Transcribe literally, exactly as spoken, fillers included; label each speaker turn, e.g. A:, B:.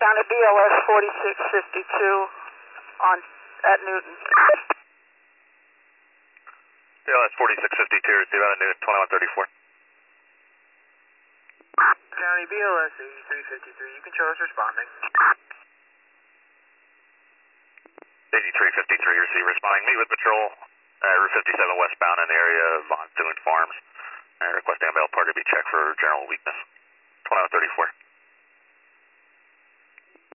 A: County B L S forty-six fifty-two on at Newton.
B: B L S forty-six fifty-two, receive out at Newton, twenty-one thirty-four.
C: County B L S eighty-three fifty-three, you can show us responding.
B: eighty-three fifty-three, receive responding. Meet with patrol at Route fifty-seven westbound in the area of Von Thune Farms. And requesting a mail party to be checked for general weakness. twenty-one thirty-four.